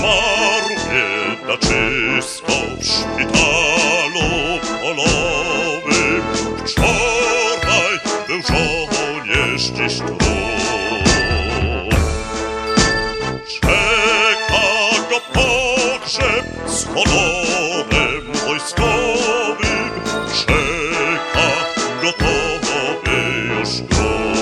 zmarł biedaczysko w szpitalu polowym. Wczoraj był żołnierz, dziś trup. Czeka go pogrzeb z honorem wojskowym. Czeka gotowy już grób.